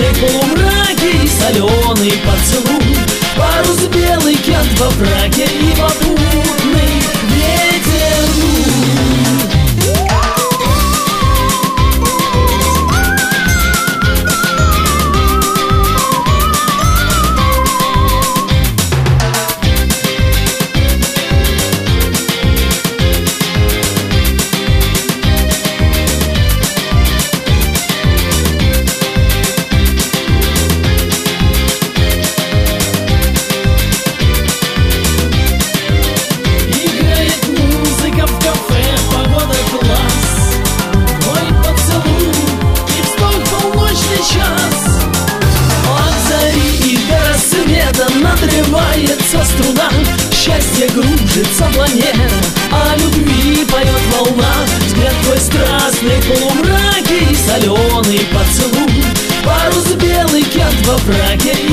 страстный полумраке и соленый поцелуй. Парус белый, кент во фраке и попутный ветер. Надрывается струна, счастье кружится планета, о любви поет волна. Взгляд твой страстный в полумраке и соленый поцелуй. Парус белый, кент во фраке